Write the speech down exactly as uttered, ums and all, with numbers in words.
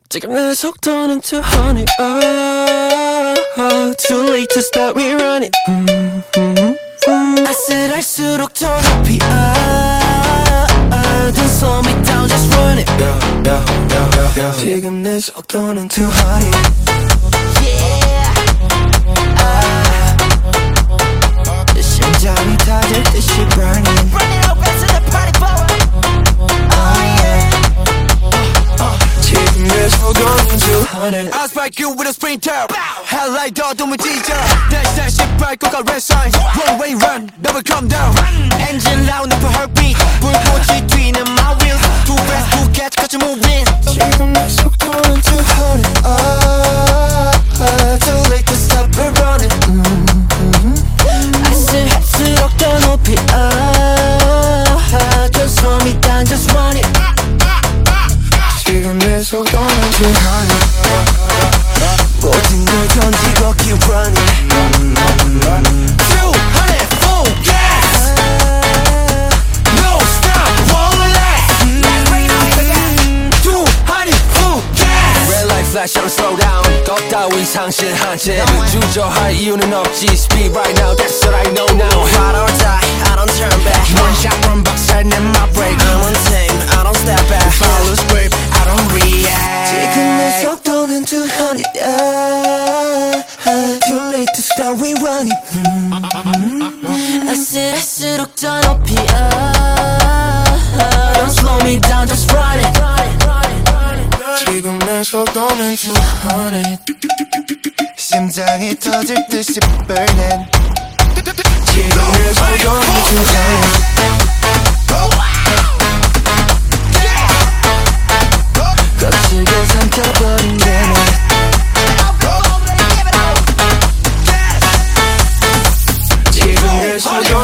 지금 내 속도는 two hundred. Oh, oh, too late to stop rerunning. mm, mm, mm. 아슬할수록 더 높이. Oh, oh, don't slow me down, just run it. Yeah, yeah, yeah, yeah, yeah. 지금 내 속도는 two hundred. Yeah. Ah, 내 심장이 터질 듯이 burning. Run it over to the party power. Oh yeah. 지금 내 속도는 two hundred. I spike you with a sprinter. Headlight 어둠을 찢어. Dash dash it 밟고 가 red sign. Run way run, never come down. Engine loud up a heartbeat. 불꽃이 튀는 my wheels. Too fast to catch, cause you're moving. 지금 내 속도는 two hundred. Oh, oh, too late to stop it running. 아슬할수록 더 높이. Oh, oh, don't slow me down, just run it. 지금 내 속도는 two hundred. 모든 걸 던지고 keep running. two hundred full gas. No stop, won't last. two hundred full gas. Red light flash, I don't slow down. 걷다위 상실한 채 주저할 이유는 없지. Speed right now, that's what I know now. Ride or die, I don't turn back. One shot, one 박살 낸 my break. I'm untamed, I don't step back. If I lose grip, I don't react. 지금 내 속도는 two hundred. Oh, oh, too late to stop rerunning. 아슬할수록 더 높이. Oh, oh, don't slow me down, just run it. 지금 내 속도는 two hundred. 심장이 터질 듯이 burning. 지금 내 속도는 two hundred. 거칠게 삼켜버린 내 맘. 지금 내 속도는